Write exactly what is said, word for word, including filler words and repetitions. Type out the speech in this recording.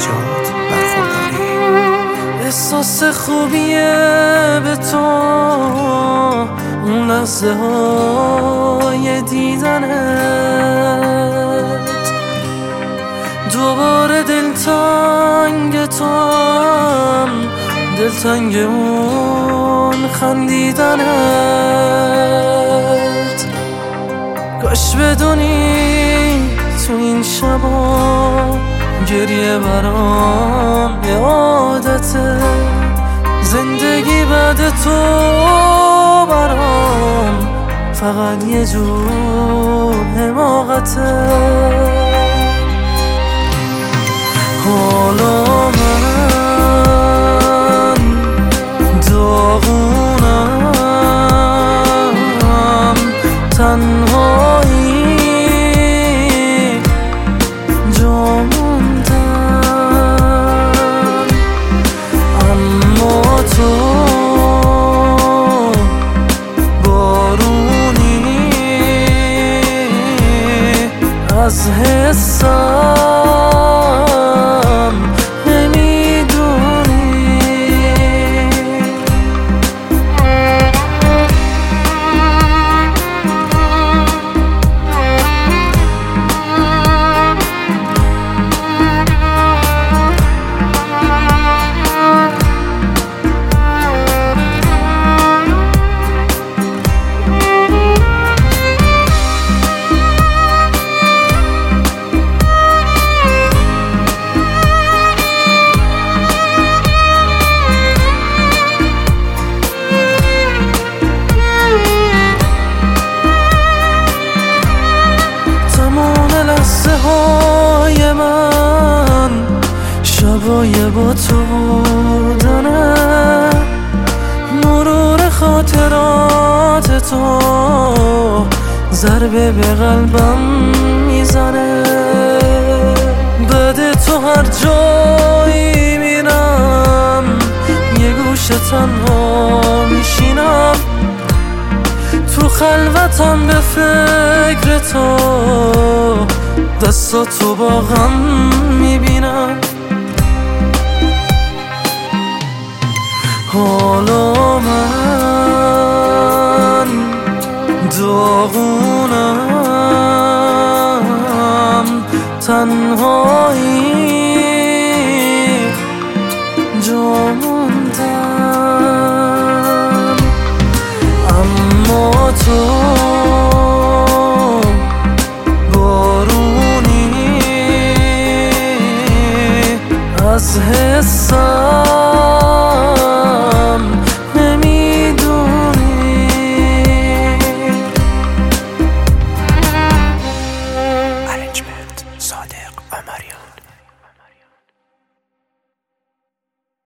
جات برخورداری. احساس خوبیه به تو اون لحظه های دیدنت، دوباره دلتنگ تو هم دلتنگ اون خندیدنت. کاش بدونی تو این شبا گریه برام یه عادته، زندگی بعد تو برام فقط یه جور حماقته. حالا من داغونم، تنهایی جا موندم، اما تو بارونی از حسم نمیدونی. های من شبای با تو بودنه، مرور خاطرات تو ضربه به قلبم میزنه. بعد تو هر جایی میرم یه گوشه تنها میشینم، تو خلوتم به فکر تو دستاتو با غم میبینم. حالا من داغونم، تنهایی جا موندم، اما تو بارونی از حسم